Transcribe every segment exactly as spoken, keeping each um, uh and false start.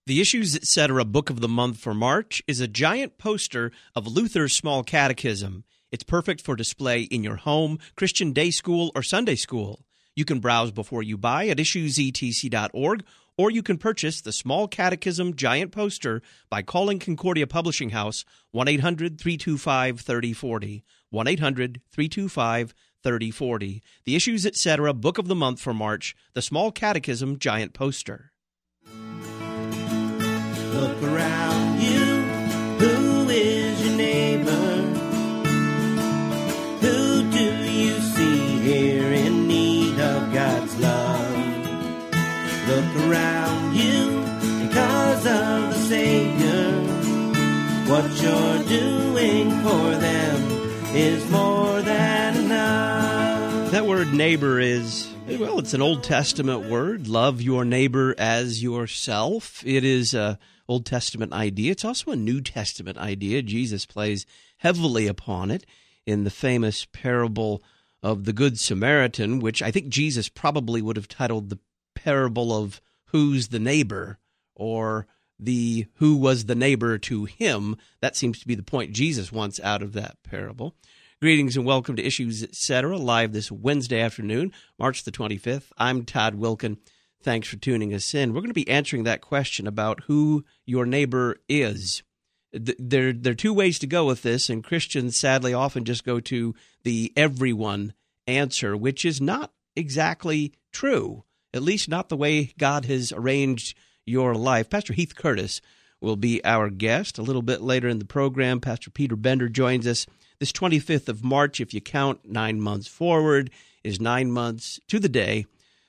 The Issues Etc. Book of the Month for March is a giant poster of Luther's Small Catechism. It's perfect for display in your home, Christian day school, or Sunday school. You can browse before you buy at issues e t c dot org, or you can purchase the Small Catechism giant poster by calling Concordia Publishing House one eight hundred three two five three oh four oh, one eight hundred three two five three oh four oh. The Issues Etc. Book of the Month for March, the Small Catechism giant poster. Look around you, who is your neighbor? Who do you see here in need of God's love? Look around you, because of the Savior. What you're doing for them is more than enough. That word neighbor is, well, it's an Old Testament word. Love your neighbor as yourself. It is a Old Testament idea. It's also a New Testament idea. Jesus plays heavily upon it in the famous parable of the Good Samaritan, which I think Jesus probably would have titled the parable of Who's the Neighbor, or the Who was the neighbor to him. That seems to be the point Jesus wants out of that parable. Greetings and welcome to Issues Etc., live this Wednesday afternoon, March the twenty-fifth. I'm Todd Wilkin. Thanks for tuning us in. We're going to be answering that question about who your neighbor is. There, there are two ways to go with this, and Christians sadly often just go to the everyone answer, which is not exactly true, at least not the way God has arranged your life. Pastor Heath Curtis will be our guest. A little bit later in the program, Pastor Peter Bender joins us. This twenty-fifth of March, if you count nine months forward, is nine months to the day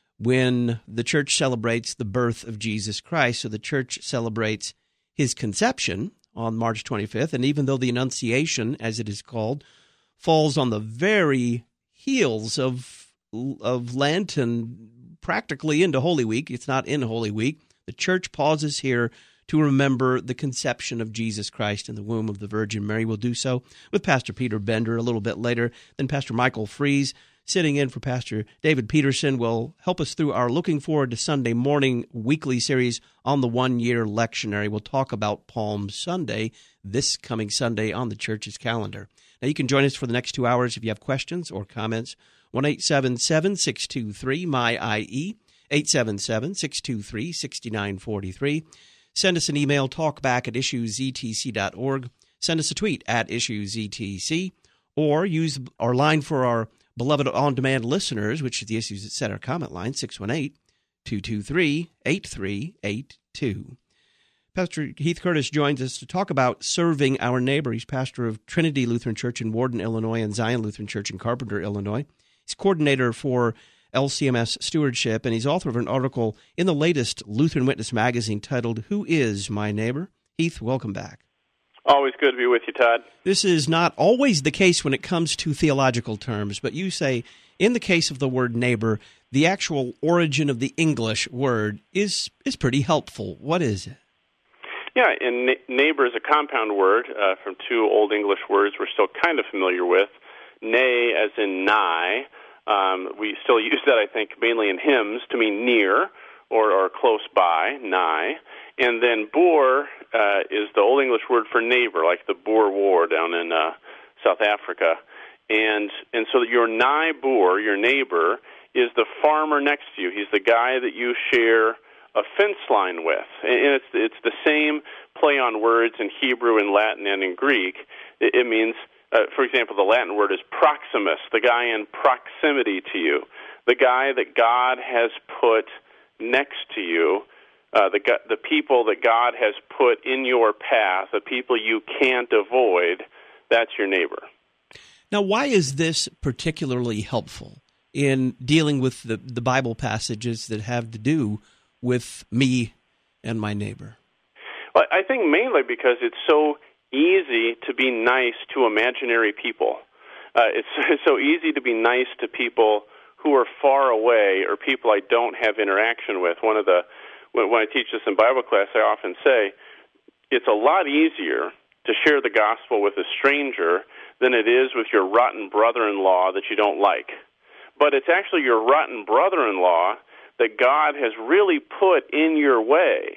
when the church celebrates the birth of Jesus Christ. So the church celebrates his conception on March twenty-fifth, and even though the Annunciation, as it is called, falls on the very heels of, of Lent and practically into Holy Week, it's not in Holy Week, the church pauses here to remember the conception of Jesus Christ in the womb of the Virgin Mary. We'll do so with Pastor Peter Bender a little bit later. Then Pastor Michael Fries, sitting in for Pastor David Peterson, will help us through our Looking Forward to Sunday Morning weekly series on the one-year lectionary. We'll talk about Palm Sunday, this coming Sunday on the church's calendar. Now, you can join us for the next two hours if you have questions or comments. one eight seven seven, six two three, M Y I E, eight seven seven, six two three, six nine four three. Send us an email, talkback at issues e t c dot org. Send us a tweet at issues e t c, or use our line for our beloved on-demand listeners, which is the Issues Etc. comment line, six one eight, two two three, eight three eight two. Pastor Heath Curtis joins us to talk about serving our neighbor. He's pastor of Trinity Lutheran Church in Warden, Illinois, and Zion Lutheran Church in Carpenter, Illinois. He's coordinator for L C M S Stewardship, and he's author of an article in the latest Lutheran Witness magazine titled, Who is My Neighbor? Heath, welcome back. Always good to be with you, Todd. This is not always the case when it comes to theological terms, but you say, in the case of the word neighbor, the actual origin of the English word is is pretty helpful. What is it? Yeah, and na- neighbor is a compound word uh, from two Old English words we're still kind of familiar with. Ne, as in nigh. Um, we still use that, I think, mainly in hymns to mean near or, or close by, nigh. And then boer uh, is the Old English word for neighbor, like the Boer War down in uh, South Africa. And and so your nigh boer, your neighbor, is the farmer next to you. He's the guy that you share a fence line with. And it's it's the same play on words in Hebrew and Latin and in Greek. It, it means, uh, for example, the Latin word is proximus, the guy in proximity to you, the guy that God has put next to you. Uh, the the people that God has put in your path, the people you can't avoid, that's your neighbor. Now, why is this particularly helpful in dealing with the, the Bible passages that have to do with me and my neighbor? Well, I think mainly because it's so easy to be nice to imaginary people. Uh, it's, it's so easy to be nice to people who are far away or people I don't have interaction with. One of the When I teach this in Bible class, I often say it's a lot easier to share the gospel with a stranger than it is with your rotten brother-in-law that you don't like. But it's actually your rotten brother-in-law that God has really put in your way,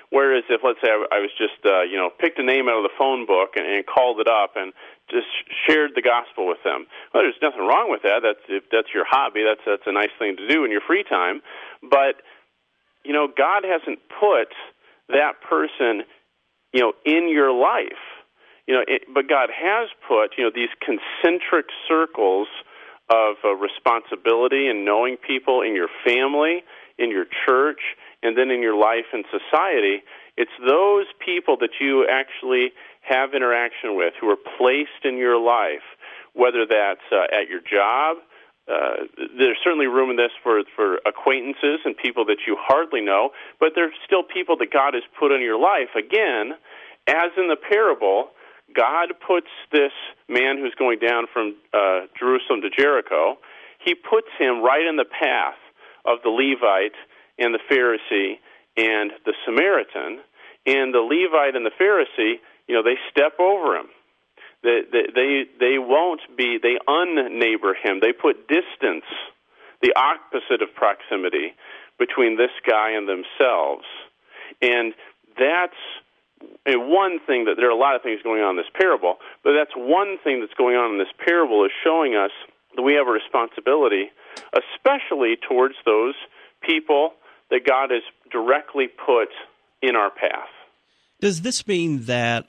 Whereas if, let's say, I, I was just, uh, you know, picked a name out of the phone book and, and called it up and just shared the gospel with them. Well, there's nothing wrong with that. That's if that's your hobby. That's that's a nice thing to do in your free time. But you know, God hasn't put that person, you know, in your life. You know, it, but God has put, you know, these concentric circles of uh, responsibility and knowing people in your family, in your church, and then in your life and society. It's those people that you actually have interaction with who are placed in your life, whether that's uh, at your job. Uh, there's certainly room in this for, for acquaintances and people that you hardly know, but there's still people that God has put in your life. Again, as in the parable, God puts this man who's going down from uh, Jerusalem to Jericho, he puts him right in the path of the Levite and the Pharisee and the Samaritan. And the Levite and the Pharisee, you know, they step over him. They, they, they, they won't be, they unneighbor him. They put distance, the opposite of proximity, between this guy and themselves. And that's one thing that, there are a lot of things going on in this parable, but that's one thing that's going on in this parable is showing us that we have a responsibility, especially towards those people that God has directly put in our path. Does this mean that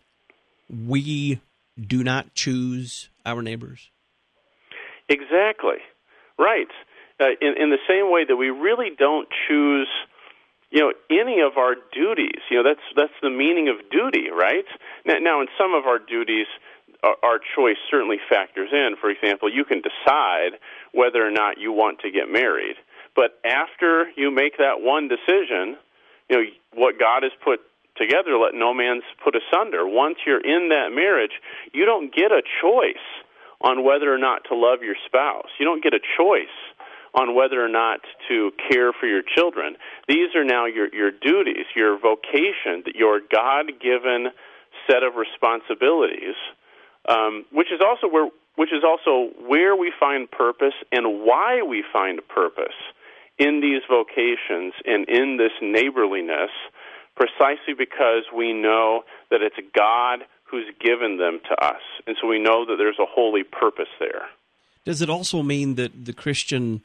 we do not choose our neighbors? Exactly. Right. Uh, in, in the same way that we really don't choose, you know, any of our duties. You know, that's that's the meaning of duty, right? Now, now in some of our duties, our, our choice certainly factors in. For example, you can decide whether or not you want to get married. But after you make that one decision, you know, what God has put together, let no man put asunder. Once you're in that marriage, you don't get a choice on whether or not to love your spouse. You don't get a choice on whether or not to care for your children. These are now your, your duties, your vocation, your God-given set of responsibilities, um, which is also where which is also where we find purpose and why we find purpose in these vocations and in this neighborliness, precisely because we know that it's God who's given them to us. And so we know that there's a holy purpose there. Does it also mean that the Christian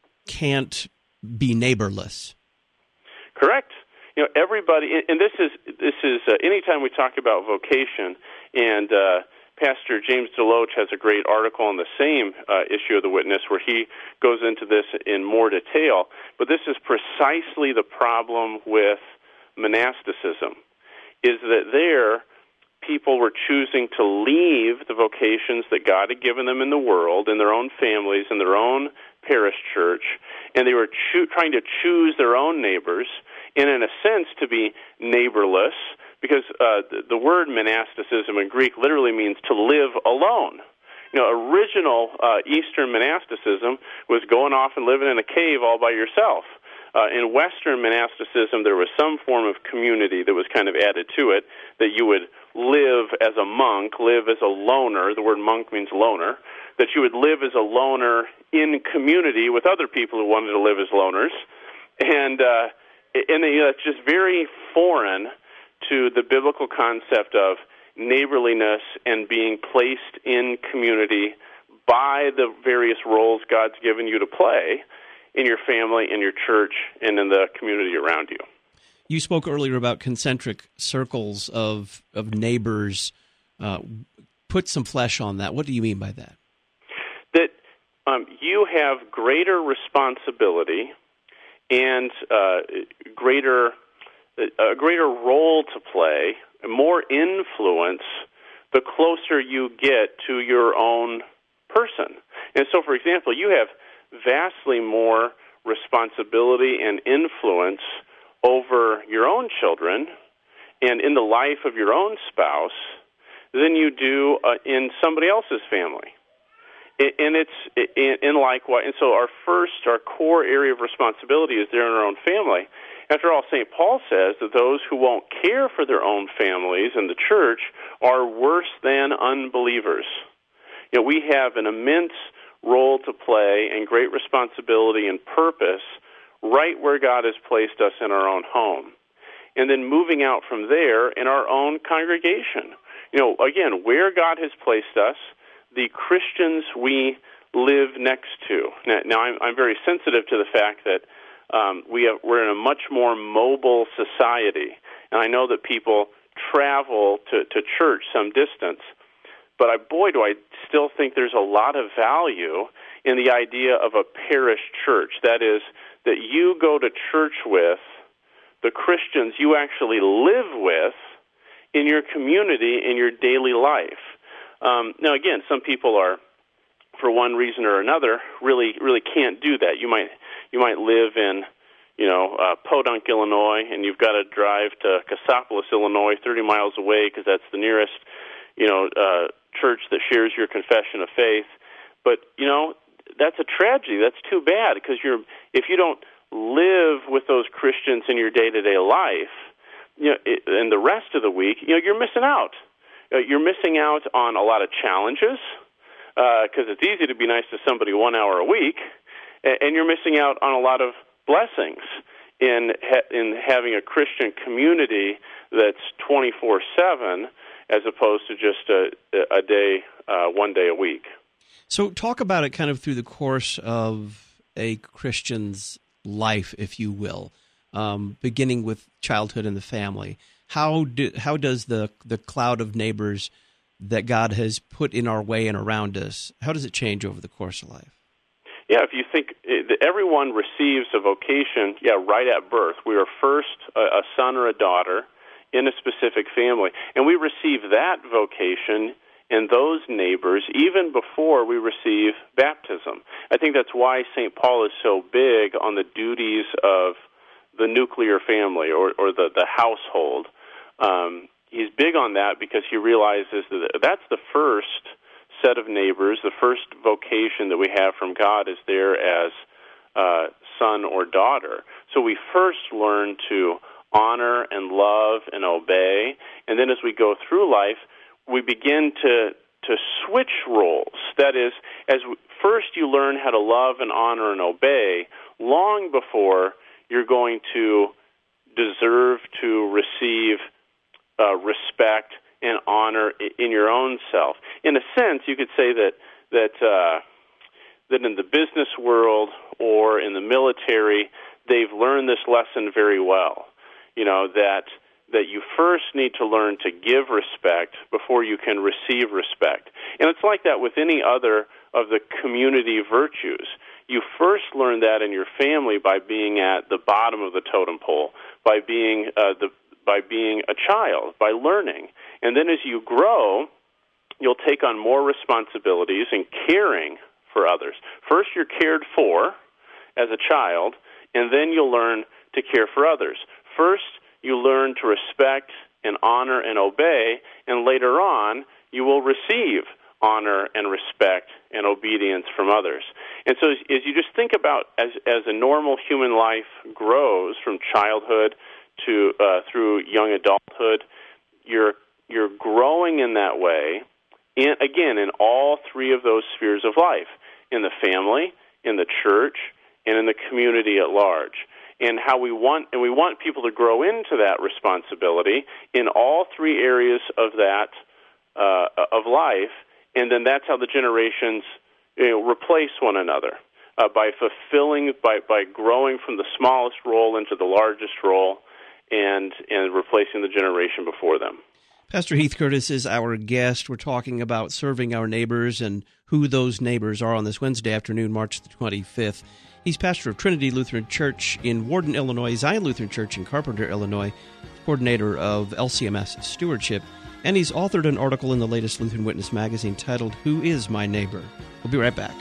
can't be neighborless? Correct. You know, everybody, and this is, this is uh, anytime we talk about vocation, and uh, Pastor James DeLoach has a great article on the same uh, issue of the Witness where he goes into this in more detail, but this is precisely the problem with monasticism, is that there people were choosing to leave the vocations that God had given them in the world, in their own families, in their own parish church, and they were cho- trying to choose their own neighbors, and in a sense to be neighborless, because uh, the, the word monasticism in Greek literally means to live alone. You know, original uh, Eastern monasticism was going off and living in a cave all by yourself. Uh, in Western monasticism, there was some form of community that was kind of added to it, that you would live as a monk, live as a loner. The word monk means loner. That you would live as a loner in community with other people who wanted to live as loners. And, uh, and you know, it's just very foreign to the biblical concept of neighborliness and being placed in community by the various roles God's given you to play in your family, in your church, and in the community around you. You spoke earlier about concentric circles of of neighbors. Uh, put some flesh on that. What do you mean by that? That um, you have greater responsibility and uh, greater a greater role to play, more influence, the closer you get to your own person. And so, for example, you have vastly more responsibility and influence over your own children and in the life of your own spouse than you do uh, in somebody else's family. And it's in likewise, and so our first, our core area of responsibility is there in our own family. After all, Saint Paul says that those who won't care for their own families in the church are worse than unbelievers. You know, we have an immense role to play and great responsibility and purpose right where God has placed us in our own home. and then moving out from there in our own congregation. You know, again, where God has placed us, the Christians we live next to. Now, now I'm, I'm very sensitive to the fact that um, we have, we're in a much more mobile society, and I know that people travel to, to church some distance, but I, boy, do I still think there's a lot of value in the idea of a parish church. That is, that you go to church with the Christians you actually live with in your community, in your daily life. Um, now, again, some people are, for one reason or another, really really can't do that. You might you might live in, you know, uh, Podunk, Illinois, and you've got to drive to Cassopolis, Illinois, thirty miles away because that's the nearest, you know, uh, church that shares your confession of faith. But you know, that's a tragedy. That's too bad because you're if you don't live with those Christians in your day-to-day life, you know, it, and the rest of the week, you know, you're missing out. Uh, you're missing out on a lot of challenges because uh, it's easy to be nice to somebody one hour a week, and, and you're missing out on a lot of blessings in ha- in having a Christian community that's twenty-four seven as opposed to just a, a day, uh, one day a week. So talk about it kind of through the course of a Christian's life, if you will, um, beginning with childhood and the family. How do how does the the cloud of neighbors that God has put in our way and around us, how does it change over the course of life? Yeah, if you think that everyone receives a vocation, yeah, right at birth. We are first a, a son or a daughter in a specific family, and we receive that vocation and those neighbors even before we receive baptism. I think that's why Saint Paul is so big on the duties of the nuclear family or, or the, the household. Um, he's big on that because he realizes that that's the first set of neighbors, the first vocation that we have from God is there as uh, son or daughter. So we first learn to honor and love and obey, and then as we go through life, we begin to to switch roles. That is, as we, first you learn how to love and honor and obey long before you're going to deserve to receive uh, respect and honor in your own self. In a sense, you could say that that uh, that in the business world or in the military, they've learned this lesson very well. You know, that that you first need to learn to give respect before you can receive respect. And it's like that with any other of the community virtues. You first learn that in your family by being at the bottom of the totem pole, by being uh, the by being a child, by learning. And then as you grow, you'll take on more responsibilities in caring for others. First, you're cared for as a child, and then you'll learn to care for others. First, you learn to respect and honor and obey, and later on, you will receive honor and respect and obedience from others. And so as, as you just think about as, as a normal human life grows from childhood to uh, through young adulthood, you're you're growing in that way, in, again, in all three of those spheres of life, in the family, in the church, and in the community at large. And how we want, and we want people to grow into that responsibility in all three areas of that uh, of life, and then that's how the generations, you know, replace one another uh, by fulfilling, by by growing from the smallest role into the largest role, and and replacing the generation before them. Pastor Heath Curtis is our guest. We're talking about serving our neighbors and who those neighbors are on this Wednesday afternoon, March the twenty-fifth. He's pastor of Trinity Lutheran Church in Warden, Illinois, Zion Lutheran Church in Carpenter, Illinois, coordinator of L C M S Stewardship, and he's authored an article in the latest Lutheran Witness magazine titled, Who is My Neighbor? We'll be right back.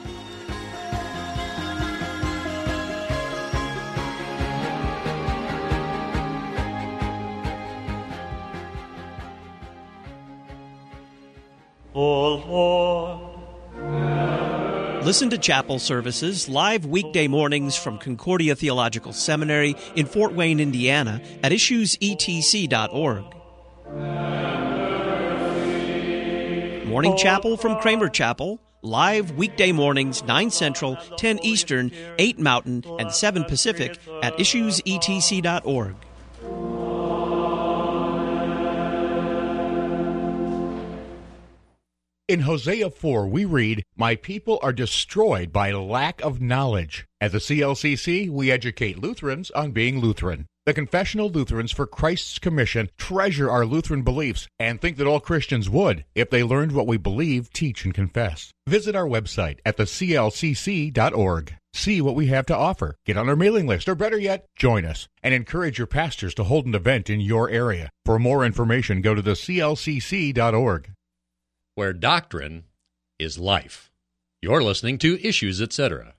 Oh Lord. Listen to chapel services live weekday mornings from Concordia Theological Seminary in Fort Wayne, Indiana at issues e t c dot org. Morning Chapel from Kramer Chapel, live weekday mornings, nine Central, ten Eastern, eight Mountain, and seven Pacific at issues e t c dot org. In Hosea four, we read, "My people are destroyed by lack of knowledge." At the C L C C, we educate Lutherans on being Lutheran. The Confessional Lutherans for Christ's Commission treasure our Lutheran beliefs and think that all Christians would if they learned what we believe, teach, and confess. Visit our website at the C L C C dot org. See what we have to offer. Get on our mailing list, or better yet, join us, and encourage your pastors to hold an event in your area. For more information, go to the C L C C dot org. Where doctrine is life. You're listening to Issues, et cetera.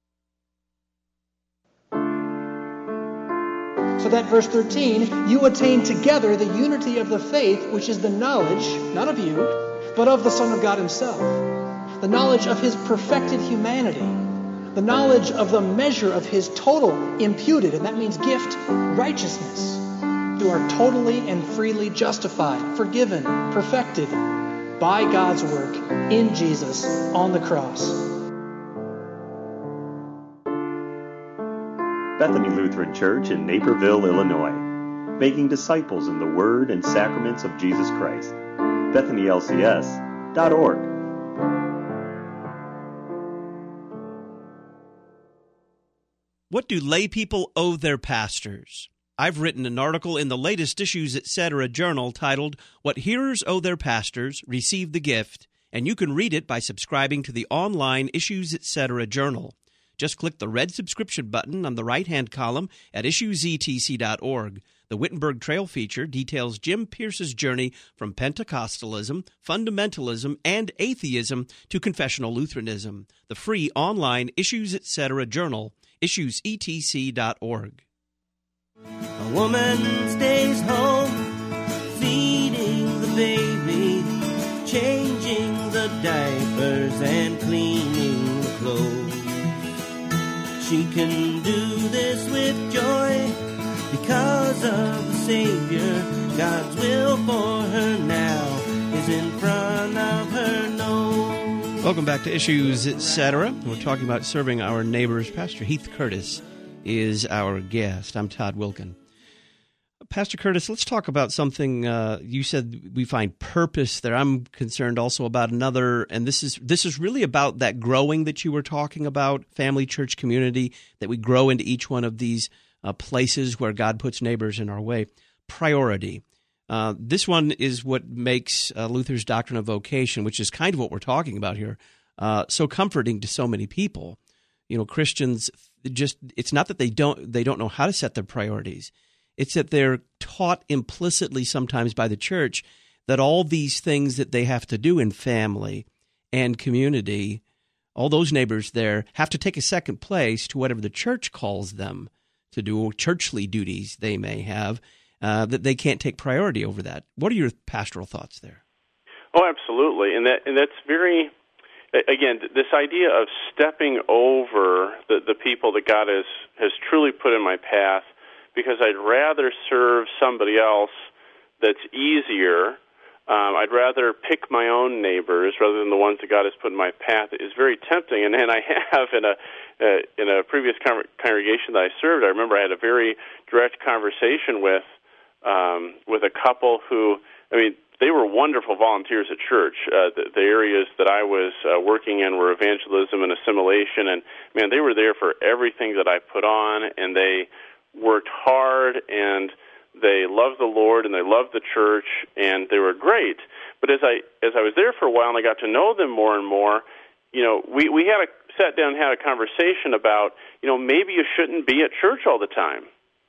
So that verse thirteen, you attain together the unity of the faith, which is the knowledge, not of you, but of the Son of God himself. The knowledge of his perfected humanity. The knowledge of the measure of his total imputed, and that means gift, righteousness. You are totally and freely justified, forgiven, perfected by God's work in Jesus on the cross. Bethany Lutheran Church in Naperville, Illinois, making disciples in the Word and sacraments of Jesus Christ. Bethany L C S dot org. What do lay people owe their pastors? I've written an article in the latest Issues, et cetera journal titled, What Hearers Owe Their Pastors, Receive the Gift, and you can read it by subscribing to the online Issues, et cetera journal. Just click the red subscription button on the right-hand column at issues e t c dot org. The Wittenberg Trail feature details Jim Pierce's journey from Pentecostalism, fundamentalism, and atheism to confessional Lutheranism. The free online Issues, et cetera journal, issues e t c dot org. A woman stays home, feeding the baby, changing the diapers and cleaning the clothes. She can do this with joy because of the Savior. God's will for her now is in front of her nose. Welcome back to Issues, et cetera. We're talking about serving our neighbors. Pastor Heath Curtis is our guest. I'm Todd Wilkin. Pastor Curtis, let's talk about something. Uh, you said we find purpose there. I'm concerned also about another, and this is this is really about that growing that you were talking about, family, church, community, that we grow into each one of these uh, places where God puts neighbors in our way. Priority. Uh, this one is what makes uh, Luther's doctrine of vocation, which is kind of what we're talking about here, uh, so comforting to so many people. You know, Christians just, it's not that they don't they don't know how to set their priorities. It's that they're taught implicitly sometimes by the church that all these things that they have to do in family and community, all those neighbors there, have to take a second place to whatever the church calls them to do, churchly duties they may have, uh, that they can't take priority over that. What are your pastoral thoughts there? Oh, absolutely. And that and that's very, again, this idea of stepping over the, the people that God has, has truly put in my path because I'd rather serve somebody else that's easier. Um, I'd rather pick my own neighbors rather than the ones that God has put in my path is very tempting. And, and I have in a uh, in a previous con- congregation that I served, I remember I had a very direct conversation with um, with a couple who, I mean, they were wonderful volunteers at church. Uh, the, the areas that I was uh, working in were evangelism and assimilation, and man, they were there for everything that I put on, and they worked hard, and they loved the Lord, and they loved the church, and they were great. But as I as I was there for a while and I got to know them more and more, you know, we, we had a sat down and had a conversation about, you know, maybe you shouldn't be at church all the time.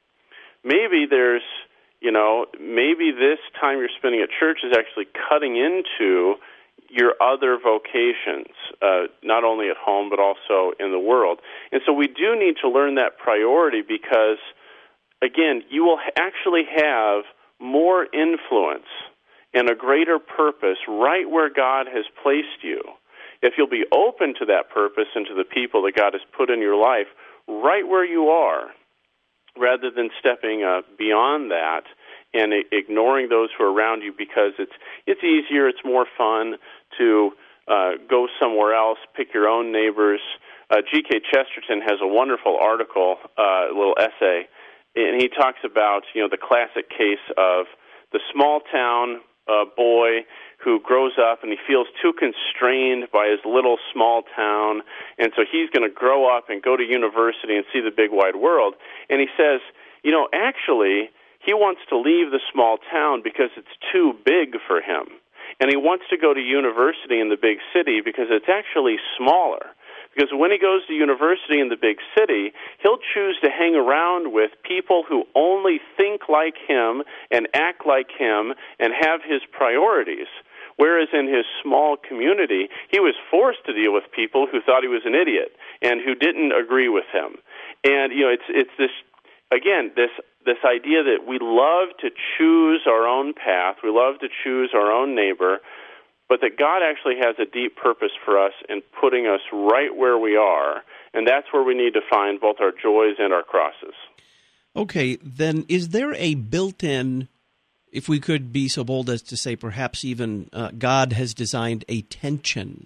Maybe there's, you know, maybe this time you're spending at church is actually cutting into your other vocations, uh, not only at home but also in the world. And so we do need to learn that priority because, again, you will actually have more influence and a greater purpose right where God has placed you if you'll be open to that purpose and to the people that God has put in your life right where you are, rather than stepping uh, beyond that and ignoring those who are around you because it's it's easier, it's more fun to uh, go somewhere else, pick your own neighbors. Uh, G K Chesterton has a wonderful article, uh, a little essay, and he talks about, you know, the classic case of the small town uh, boy who grows up and he feels too constrained by his little small town, and so he's going to grow up and go to university and see the big wide world. And he says, you know, actually, he wants to leave the small town because it's too big for him. And he wants to go to university in the big city because it's actually smaller. Because when he goes to university in the big city, he'll choose to hang around with people who only think like him and act like him and have his priorities. Whereas in his small community, he was forced to deal with people who thought he was an idiot and who didn't agree with him. And, you know, it's it's this, again, this this idea that we love to choose our own path, we love to choose our own neighbor, but that God actually has a deep purpose for us in putting us right where we are, and that's where we need to find both our joys and our crosses. Okay, then is there a built-in, if we could be so bold as to say perhaps even uh, God has designed a tension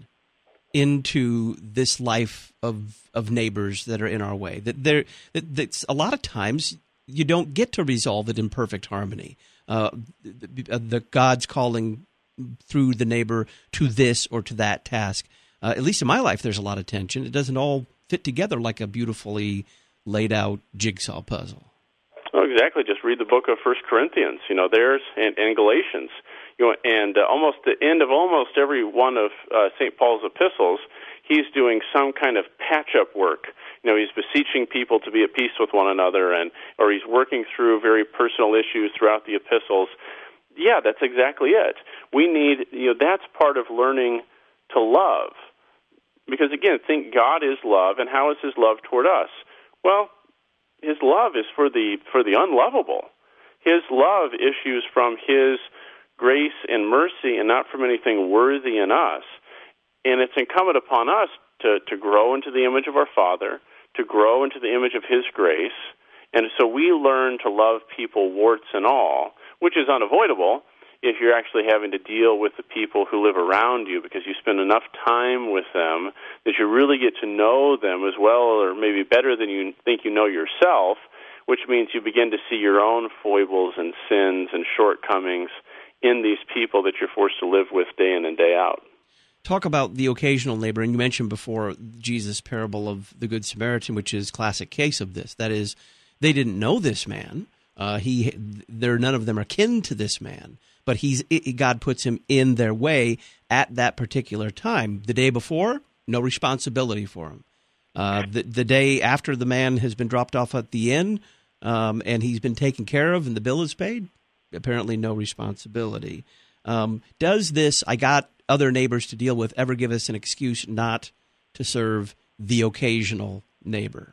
into this life of of neighbors that are in our way, that there that that's a lot of times you don't get to resolve it in perfect harmony. Uh, the, the God's calling through the neighbor to this or to that task. Uh, at least in my life, there's a lot of tension. It doesn't all fit together like a beautifully laid out jigsaw puzzle. Oh, exactly. Just read the book of First Corinthians. You know, there's and, and Galatians. You know, and uh, almost the end of almost every one of uh, Saint Paul's epistles, he's doing some kind of patch-up work. You know, he's beseeching people to be at peace with one another, and or he's working through very personal issues throughout the epistles. Yeah, that's exactly it. We need, you know, that's part of learning to love. Because, again, think God is love, and how is his love toward us? Well, his love is for the for the unlovable. His love issues from his grace and mercy and not from anything worthy in us. And it's incumbent upon us to, to grow into the image of our Father, to grow into the image of his grace. And so we learn to love people warts and all, which is unavoidable if you're actually having to deal with the people who live around you, because you spend enough time with them that you really get to know them as well or maybe better than you think you know yourself, which means you begin to see your own foibles and sins and shortcomings in these people that you're forced to live with day in and day out. Talk about the occasional neighbor, and you mentioned before Jesus' parable of the Good Samaritan, which is a classic case of this. That is, they didn't know this man. Uh, he, there, none of them are kin to this man, but he's it, God puts him in their way at that particular time. The day before, no responsibility for him. Uh, the, the day after the man has been dropped off at the inn, um, and he's been taken care of, and the bill is paid, apparently no responsibility. Um, does this, I got other neighbors to deal with, ever give us an excuse not to serve the occasional neighbor?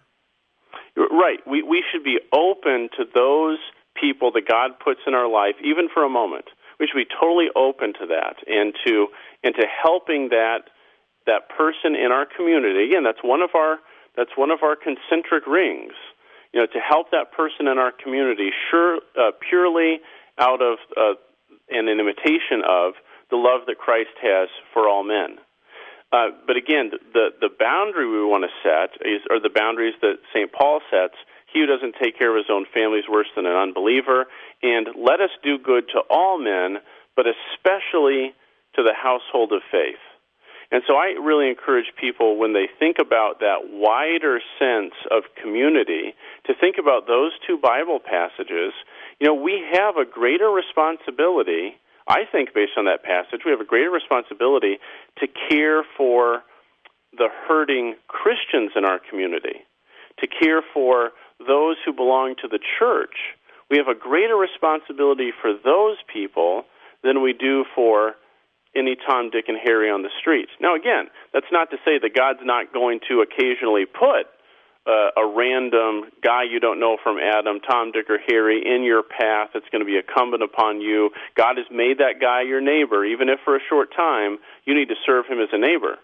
Right. We we should be open to those people that God puts in our life, even for a moment. We should be totally open to that and to and to helping that that person in our community. Again, that's one of our that's one of our concentric rings. You know, to help that person in our community, sure, uh, purely out of uh, and an imitation of the love that Christ has for all men. Uh, but again, the the boundary we want to set is are the boundaries that Saint Paul sets. He who doesn't take care of his own family is worse than an unbeliever. And let us do good to all men, but especially to the household of faith. And so I really encourage people, when they think about that wider sense of community, to think about those two Bible passages. You know, we have a greater responsibility, I think, based on that passage, we have a greater responsibility to care for the hurting Christians in our community, to care for those who belong to the church. We have a greater responsibility for those people than we do for any Tom, Dick, and Harry on the street. Now, again, that's not to say that God's not going to occasionally put uh, a random guy you don't know from Adam, Tom, Dick, or Harry in your path that's going to be incumbent upon you. God has made that guy your neighbor. Even if for a short time, you need to serve him as a neighbor.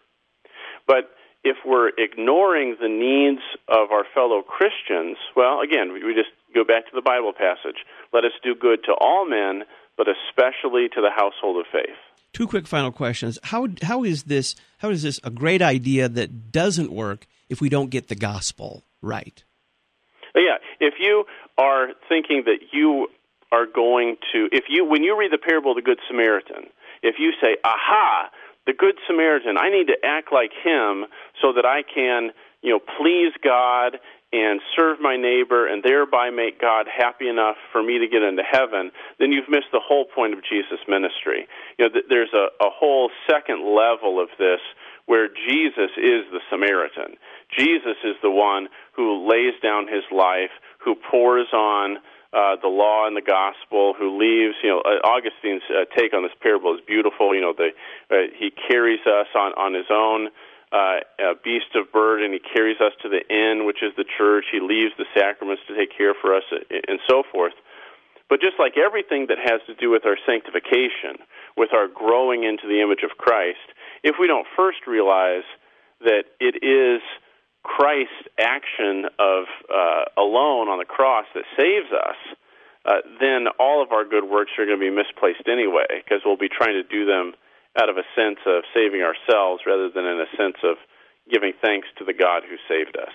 But if we're ignoring the needs of our fellow Christians, well, again, we just go back to the Bible passage. Let us do good to all men, but especially to the household of faith. Two quick final questions. How how is this how is this a great idea that doesn't work if we don't get the gospel right? Yeah, if you are thinking that you are going to, if you when you read the parable of the Good Samaritan, If you say, aha, the Good Samaritan, I need to act like him so that I can, you know, please God and serve my neighbor and thereby make God happy enough for me to get into heaven, then you've missed the whole point of Jesus' ministry. You know, th- there's a, a whole second level of this where Jesus is the Samaritan. Jesus is the one who lays down his life, who pours on uh, the law and the gospel, who leaves, you know, uh, Augustine's uh, take on this parable is beautiful. You know, the, uh, he carries us on, on his own Uh, a beast of burden. He carries us to the inn, which is the church. He leaves the sacraments to take care for us, and so forth. But just like everything that has to do with our sanctification, with our growing into the image of Christ, if we don't first realize that it is Christ's action of uh, alone on the cross that saves us, uh, then all of our good works are going to be misplaced anyway, because we'll be trying to do them out of a sense of saving ourselves rather than in a sense of giving thanks to the God who saved us.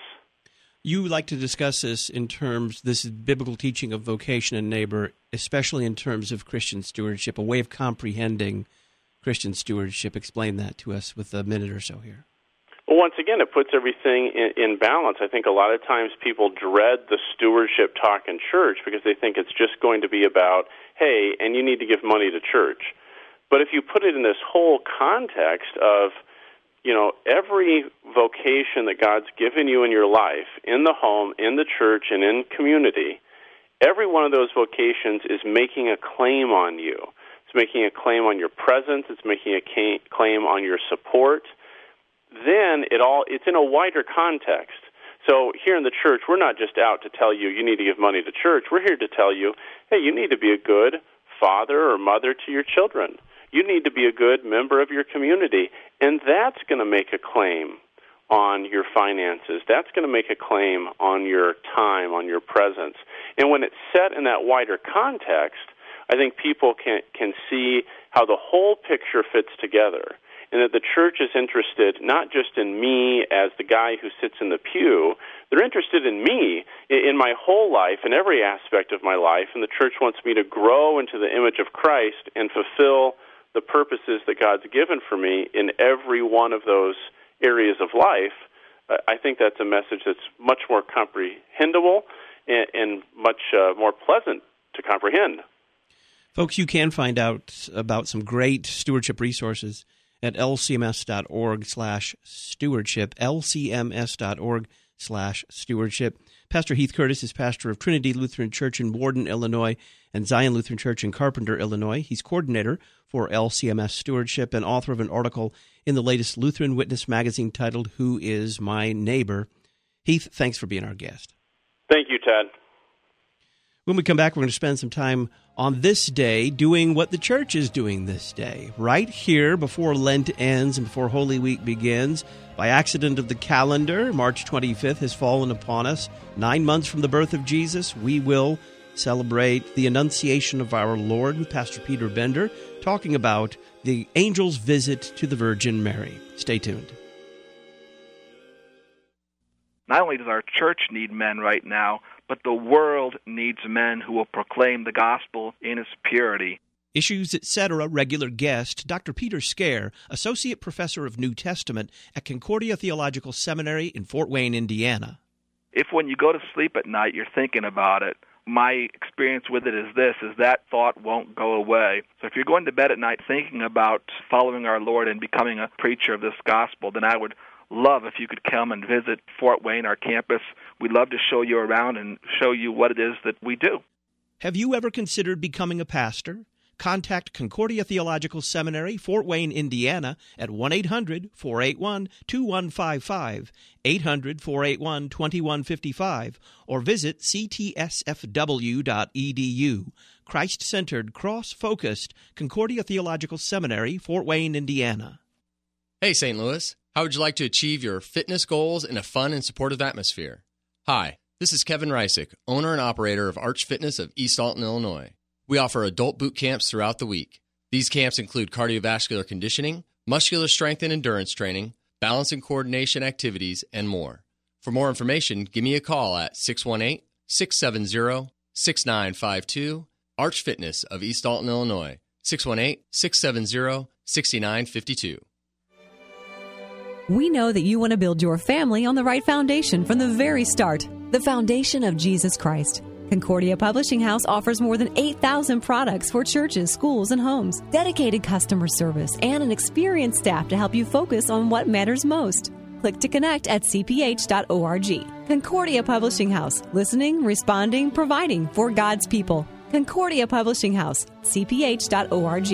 You like to discuss this in terms, this biblical teaching of vocation and neighbor, especially in terms of Christian stewardship, a way of comprehending Christian stewardship. Explain that to us with a minute or so here. Well, once again, it puts everything in, in balance. I think a lot of times people dread the stewardship talk in church because they think it's just going to be about, hey, and you need to give money to church. But if you put it in this whole context of, you know, every vocation that God's given you in your life, in the home, in the church, and in community, every one of those vocations is making a claim on you. It's making a claim on your presence. It's making a claim on your support. Then it all it's in a wider context. So here in the church, we're not just out to tell you you need to give money to church. We're here to tell you, hey, you need to be a good father or mother to your children. You need to be a good member of your community, and that's going to make a claim on your finances. That's going to make a claim on your time, on your presence. And when it's set in that wider context, I think people can can see how the whole picture fits together, and that the church is interested not just in me as the guy who sits in the pew. They're interested in me, in my whole life, in every aspect of my life, and the church wants me to grow into the image of Christ and fulfill the purposes that God's given for me in every one of those areas of life. Uh, I think that's a message that's much more comprehensible and, and much uh, more pleasant to comprehend. Folks, you can find out about some great stewardship resources at lcms.org slash stewardship, lcms.org slash stewardship. Pastor Heath Curtis is pastor of Trinity Lutheran Church in Warden, Illinois, and Zion Lutheran Church in Carpenter, Illinois. He's coordinator for L C M S Stewardship and author of an article in the latest Lutheran Witness magazine titled, Who is My Neighbor? Heath, thanks for being our guest. Thank you, Ted. When we come back, we're going to spend some time on this day doing what the church is doing this day, right here before Lent ends and before Holy Week begins. By accident of the calendar, March twenty-fifth has fallen upon us. Nine months from the birth of Jesus, we will celebrate the Annunciation of our Lord with Pastor Peter Bender, talking about the angel's visit to the Virgin Mary. Stay tuned. Not only does our church need men right now, but the world needs men who will proclaim the gospel in its purity. Issues, et cetera regular guest, Doctor Peter Scare, Associate Professor of New Testament at Concordia Theological Seminary in Fort Wayne, Indiana. If when you go to sleep at night you're thinking about it, my experience with it is this, is that thought won't go away. So if you're going to bed at night thinking about following our Lord and becoming a preacher of this gospel, then I would love if you could come and visit Fort Wayne, our campus. We'd love to show you around and show you what it is that we do. Have you ever considered becoming a pastor? Contact Concordia Theological Seminary, Fort Wayne, Indiana, at one eight hundred, four eight one, two one five five, eight hundred, four eight one, two one five five, or visit c t s f w dot e d u. Christ-centered, cross-focused Concordia Theological Seminary, Fort Wayne, Indiana. Hey, Saint Louis. How would you like to achieve your fitness goals in a fun and supportive atmosphere? Hi, this is Kevin Reisick, owner and operator of Arch Fitness of East Alton, Illinois. We offer adult boot camps throughout the week. These camps include cardiovascular conditioning, muscular strength and endurance training, balance and coordination activities, and more. For more information, give me a call at six one eight, six seven zero, six nine five two, Arch Fitness of East Alton, Illinois, six one eight, six seven zero, six nine five two. We know that you want to build your family on the right foundation from the very start, the foundation of Jesus Christ. Concordia Publishing House offers more than eight thousand products for churches, schools, and homes, dedicated customer service, and an experienced staff to help you focus on what matters most. Click to connect at c p h dot org. Concordia Publishing House, listening, responding, providing for God's people. Concordia Publishing House, c p h dot org.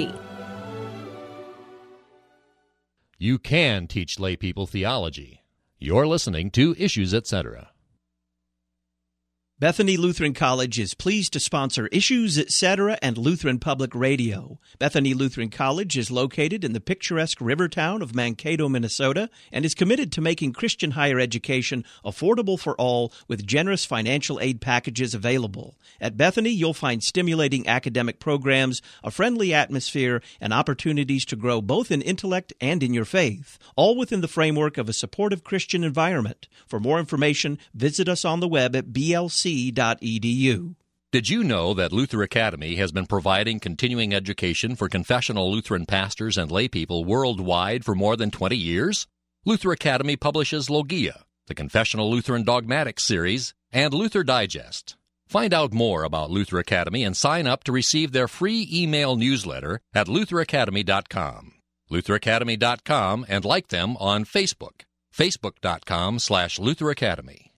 You can teach lay people theology. You're listening to Issues, et cetera. Bethany Lutheran College is pleased to sponsor Issues, et cetera and Lutheran Public Radio. Bethany Lutheran College is located in the picturesque river town of Mankato, Minnesota, and is committed to making Christian higher education affordable for all with generous financial aid packages available. At Bethany, you'll find stimulating academic programs, a friendly atmosphere, and opportunities to grow both in intellect and in your faith, all within the framework of a supportive Christian environment. For more information, visit us on the web at b l c dot e d u. Did you know that Luther Academy has been providing continuing education for confessional Lutheran pastors and laypeople worldwide for more than twenty years? Luther Academy publishes Logia, the Confessional Lutheran Dogmatics series, and Luther Digest. Find out more about Luther Academy and sign up to receive their free email newsletter at luther academy dot com. luther academy dot com, and like them on Facebook, facebook dot com slash Luther Academy.